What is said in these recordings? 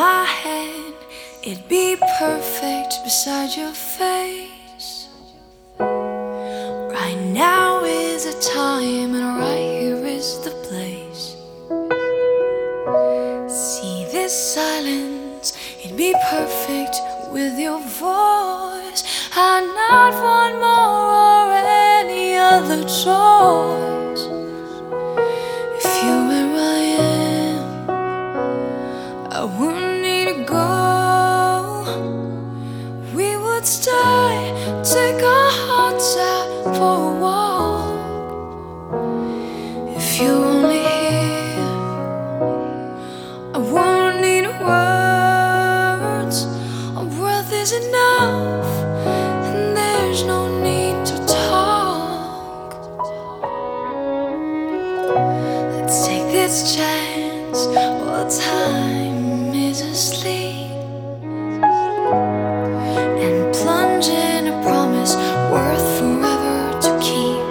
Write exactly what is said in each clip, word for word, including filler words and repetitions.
my head, it'd be perfect beside your face. Right now is the time, and right here is the place. See this silence, it'd be perfect with your voice. I'd not want more or any other choice. If you were where I am, I wouldn't need to go. We would stay, take our hearts out for a walk. If you're only here, I won't need words. A breath is enough, and there's no need to talk. Let's take this chance while time is asleep, and plunge in a promise worth forever to keep.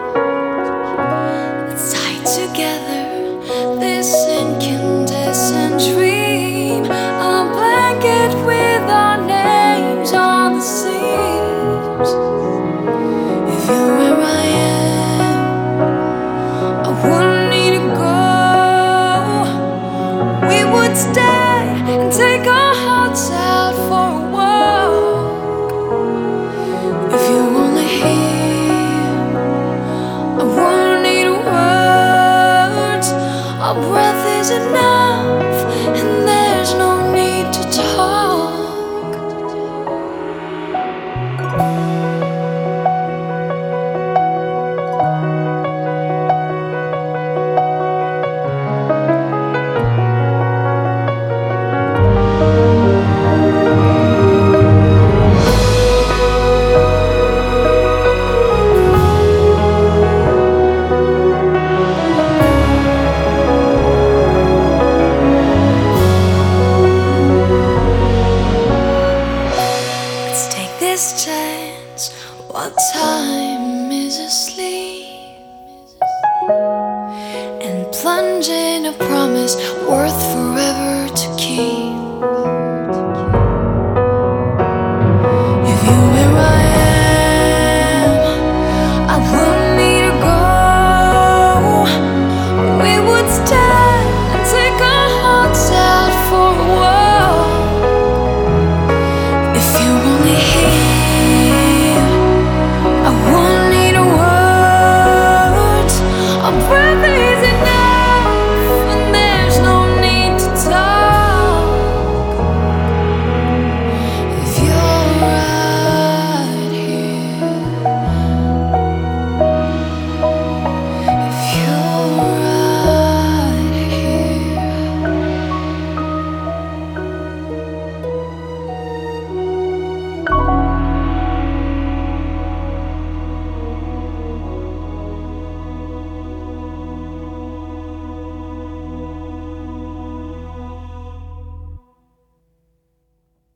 Let's tie together this incandescent dream, a blanket with our names on the seams. If you're where I am, I wouldn't need to go. We would stay and take our hearts